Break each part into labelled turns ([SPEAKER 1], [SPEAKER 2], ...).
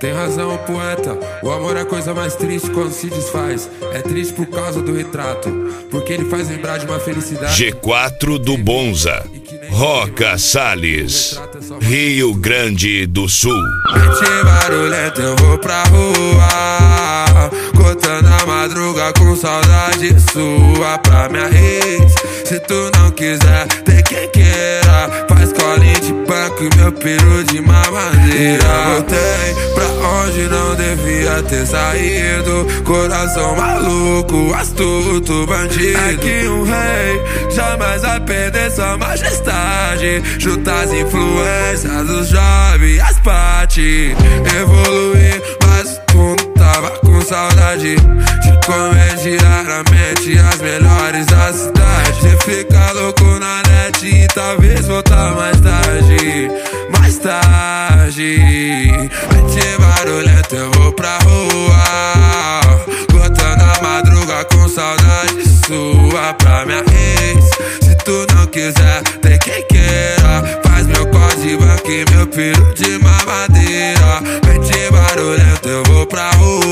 [SPEAKER 1] Tem razão o poeta, o amor é a coisa mais triste quando se desfaz. É triste por causa do retrato, porque ele faz lembrar de uma felicidade.
[SPEAKER 2] G4 do Bonza, Roca Salles, Rio Grande do Sul.
[SPEAKER 1] Mente barulhenta, eu vou pra rua, cortando a madruga com saudade sua. Pra minha ex, se tu não quiser, tem quem queira. Faz colinha de banco e meu peru de mamadeira. Voltei pra onde não devia ter saído. Coração maluco, astuto, bandido. É que um rei jamais vai perder sua majestade. Junta as influências dos jovens, as partes. Evoluir, mas tu não tava com saudade de comer diariamente as melhores da cidade. Você fica louco na net e talvez voltar mais tarde. Mais tarde. Mente barulhenta, eu vou pra rua, cortando a madruga com saudade sua. Pra minha ex, se tu não quiser, tem quem queira. Faz meu código aqui, meu peru de mamadeira. Mente barulhenta, eu vou pra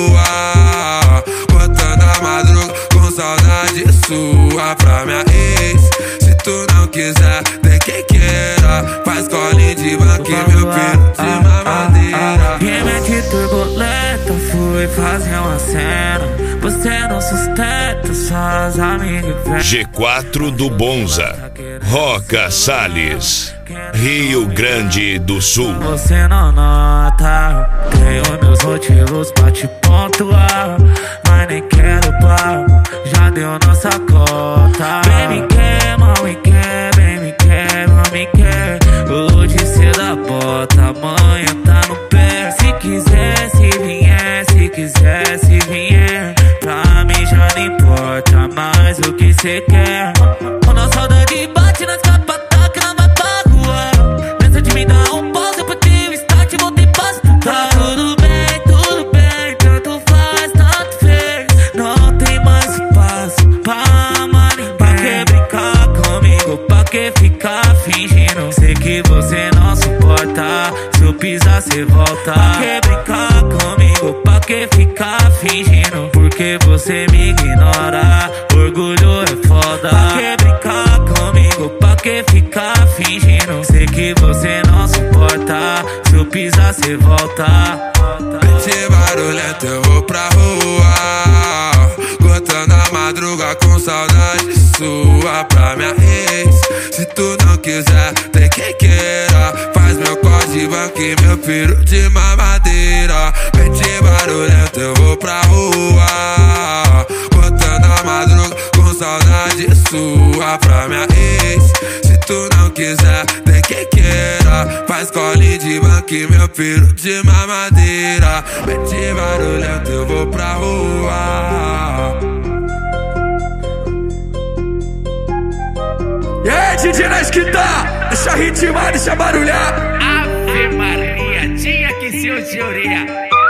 [SPEAKER 1] rua, cortando a madruga com saudade sua. Pra minha ex, se tu não quiser, tem quem queira. Faz colinha de banco, meu peru de mamadeira.
[SPEAKER 3] Em mente turbulenta, fui fazer uma cena. Você não sustenta, só as amigas vêm.
[SPEAKER 2] G4 do Bonza, Roca Salles, Rio Grande do Sul.
[SPEAKER 3] Você não nota, tenho meus motivos pra te pontuar, mas nem quero papo, já deu nossa cota. Bem me quer, mal me quer, bem me quer, mal me quer. Hoje cedo a bota, amanhã tá no pé. Se quiser, se vier, se quiser, se vier. Pra mim já não importa mais o que cê quer. Quando a saudade bate nas capas, que não vai pra rua. Pensa de me dar um pause, eu bati o start e voltei pra estudar. Tudo bem, tanto faz, tanto fez. Não tem mais espaço pra amar ninguém. Pra que brincar comigo, pra que ficar fingindo? Sei que você não suporta, se eu pisar cê volta. Pra que brincar comigo, pra que ficar fingindo? Porque você me ignora, orgulho é foda. Pra que brincar comigo, pra que ficar fingindo? Sei que você não suporta, se eu pisar cê volta.
[SPEAKER 1] Mente barulhenta, eu vou pra rua, cortando a madruga com saudade sua. Pra minha ex, se tu não quiser, tem quem queira. Faz meu código aqui, meu peru de mamadeira. Mente barulhenta, eu vou pra rua, cortando a madruga com saudade sua. Pra minha ex, se tu não quiser, tem quem queira. Faz colinha de banco e meu peru de mamadeira. Mente barulhenta, eu vou pra rua.
[SPEAKER 4] E aí, DJ na esquita, deixa ritmar, deixa barulhar.
[SPEAKER 5] Ave Maria, tinha que ser o de orelha.